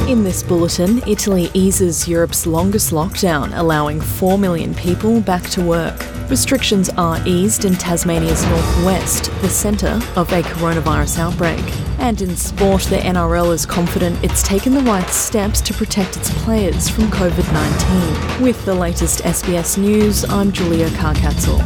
In this bulletin, Italy eases Europe's longest lockdown, allowing 4 million people back to work. Restrictions are eased in Tasmania's northwest, the centre of a coronavirus outbreak. And in sport, the NRL is confident it's taken the right steps to protect its players from COVID-19. With the latest SBS News, I'm Julia Carcatzel.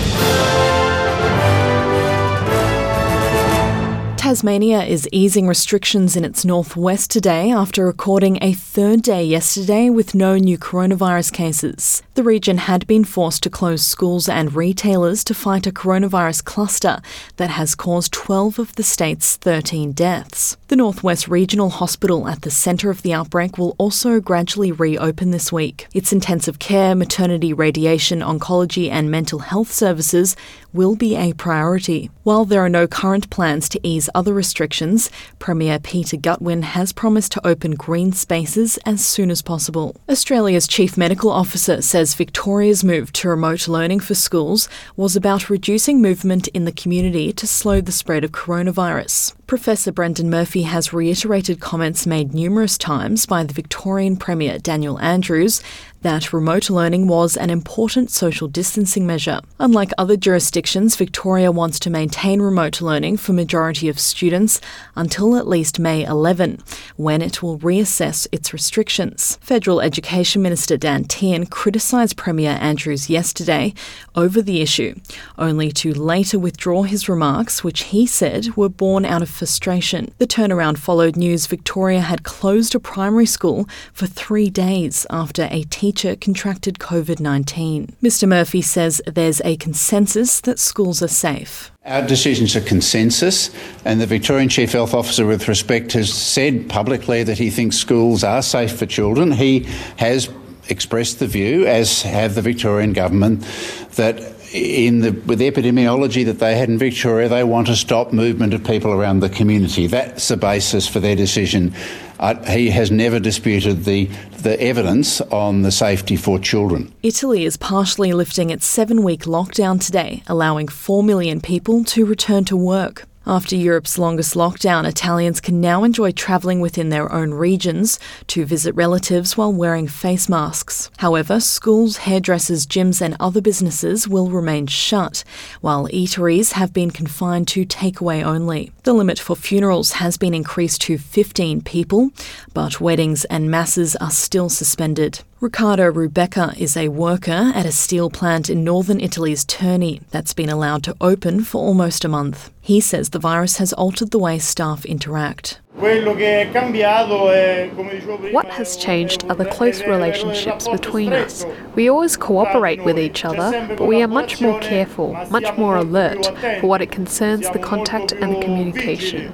Tasmania is easing restrictions in its northwest today after recording a third day yesterday with no new coronavirus cases. The region had been forced to close schools and retailers to fight a coronavirus cluster that has caused 12 of the state's 13 deaths. The Northwest Regional Hospital at the centre of the outbreak will also gradually reopen this week. Its intensive care, maternity, radiation, oncology and mental health services will be a priority. While there are no current plans to ease other restrictions, Premier Peter Gutwein has promised to open green spaces as soon as possible. Australia's Chief Medical Officer says Victoria's move to remote learning for schools was about reducing movement in the community to slow the spread of coronavirus. Professor Brendan Murphy has reiterated comments made numerous times by the Victorian Premier Daniel Andrews that remote learning was an important social distancing measure. Unlike other jurisdictions, Victoria wants to maintain remote learning for majority of students until at least May 11, when it will reassess its restrictions. Federal Education Minister Dan Tehan criticised Premier Andrews yesterday over the issue, only to later withdraw his remarks, which he said were born out of frustration. The turnaround followed news Victoria had closed a primary school for 3 days after a teacher contracted COVID-19. Mr. Murphy says there's a consensus that schools are safe. Our decision's a consensus, and the Victorian Chief Health Officer, with respect, has said publicly that he thinks schools are safe for children. He has expressed the view, as have the Victorian Government, that with the epidemiology that they had in Victoria, they want to stop movement of people around the community. That's the basis for their decision. He has never disputed the evidence on the safety for children. Italy is partially lifting its 7-week lockdown today, allowing 4 million people to return to work. After Europe's longest lockdown, Italians can now enjoy travelling within their own regions to visit relatives while wearing face masks. However, schools, hairdressers, gyms and other businesses will remain shut, while eateries have been confined to takeaway only. The limit for funerals has been increased to 15 people, but weddings and masses are still suspended. Riccardo Rubecca is a worker at a steel plant in northern Italy's Terni that's been allowed to open for almost a month. He says the virus has altered the way staff interact. What has changed are the close relationships between us. We always cooperate with each other, but we are much more careful, much more alert for what it concerns the contact and the communication.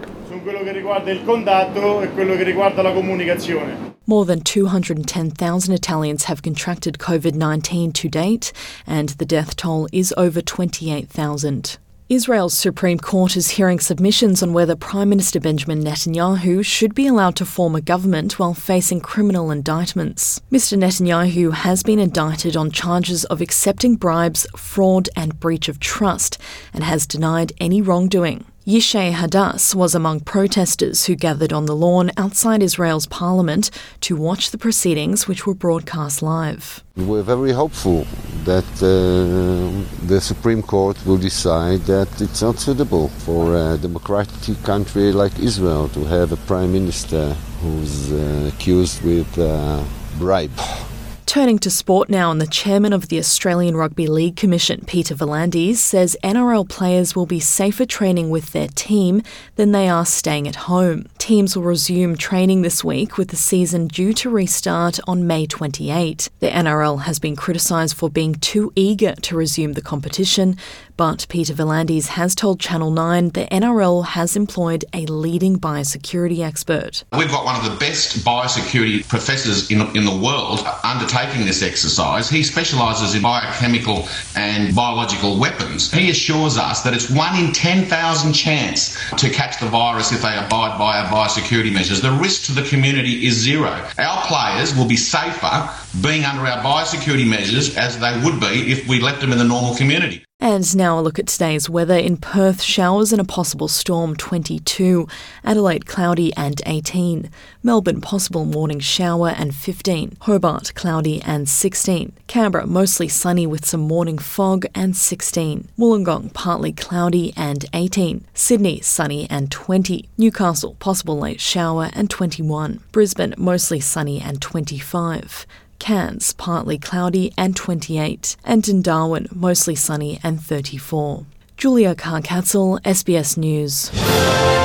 More than 210,000 Italians have contracted COVID-19 to date, and the death toll is over 28,000. Israel's Supreme Court is hearing submissions on whether Prime Minister Benjamin Netanyahu should be allowed to form a government while facing criminal indictments. Mr. Netanyahu has been indicted on charges of accepting bribes, fraud and breach of trust, and has denied any wrongdoing. Yishay Hadass was among protesters who gathered on the lawn outside Israel's parliament to watch the proceedings, which were broadcast live. We're very hopeful that the Supreme Court will decide that it's not suitable for a democratic country like Israel to have a prime minister who's accused with bribe. Turning to sport now, and the chairman of the Australian Rugby League Commission, Peter V'landys, says NRL players will be safer training with their team than they are staying at home. Teams will resume training this week, with the season due to restart on May 28. The NRL has been criticised for being too eager to resume the competition, but Peter V'landys has told Channel 9 the NRL has employed a leading biosecurity expert. We've got one of the best biosecurity professors in the world undertaking this exercise. He specialises in biochemical and biological weapons. He assures us that it's 1 in 10,000 chance to catch the virus if they abide by our biosecurity measures. The risk to the community is zero. Our players will be safer being under our biosecurity measures as they would be if we left them in the normal community. And now a look at today's weather. In Perth, showers and a possible storm, 22. Adelaide, cloudy and 18. Melbourne, possible morning shower and 15. Hobart, cloudy and 16. Canberra, mostly sunny with some morning fog and 16. Wollongong, partly cloudy and 18. Sydney, sunny and 20. Newcastle, possible late shower and 21. Brisbane, mostly sunny and 25. Cairns, partly cloudy and 28, and in Darwin, mostly sunny and 34. Julia Carcatzel, SBS News.